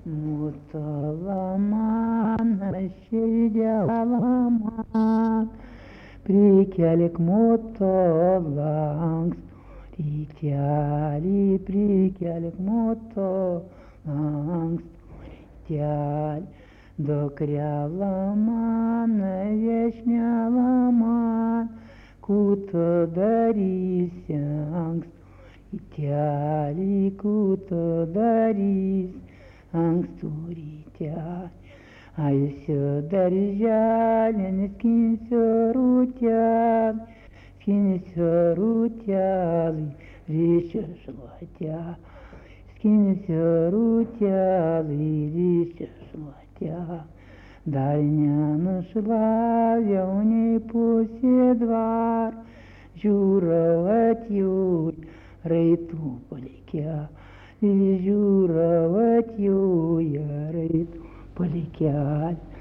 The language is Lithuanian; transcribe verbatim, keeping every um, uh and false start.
Mutalaman širdėlaman, prikelk mutolanks, rytelį prikelk mutolanks, rytelį, dukrelą man, viešnelą man, kutu darysi ankstų, rytelį kutu darysi ankstų rytelį. Eisiu darželin, skinsiu rūtelį, skinsiu rūtelį, ryšiu šluotelį, skinsiu rūtelį, ryšiu šluotelį. Dar nenušlaviau nei pusė dvar, žiūrau atjūri raitų palikę, žiūrau atjūri raitų palikę.